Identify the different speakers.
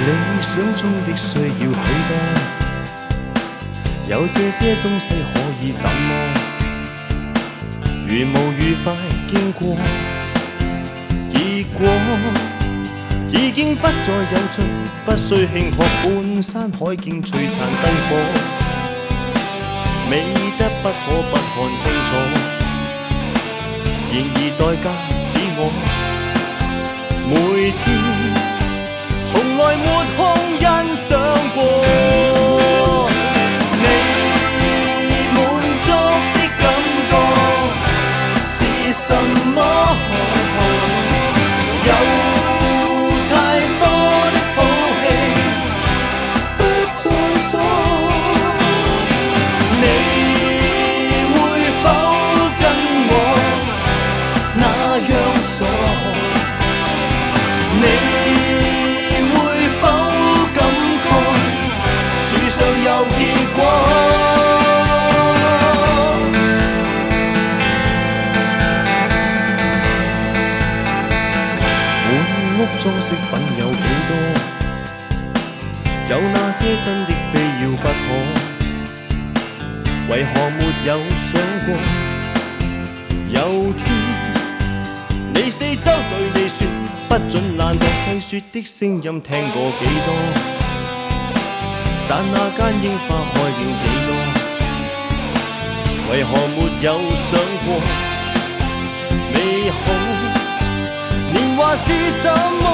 Speaker 1: 理想中的需要許多，有這些東西可以怎麼？如無愉快經過，已過，已經不再有趣，不需慶賀半山海景璀璨燈火，美得不可不看清楚。然而代價使我每天從來沒空欣賞過你滿足的感覺是什麼？有太多的好戲不再做，你會否跟我那樣傻？你會否感慨樹上有結果？滿屋裝飾品有幾多？有那些真的非要不可，為何沒有想過有天你四周對你說不准懶惰細說的聲音聽過幾多？剎那間櫻花開了幾多？為何沒有想過美好年華是怎麼？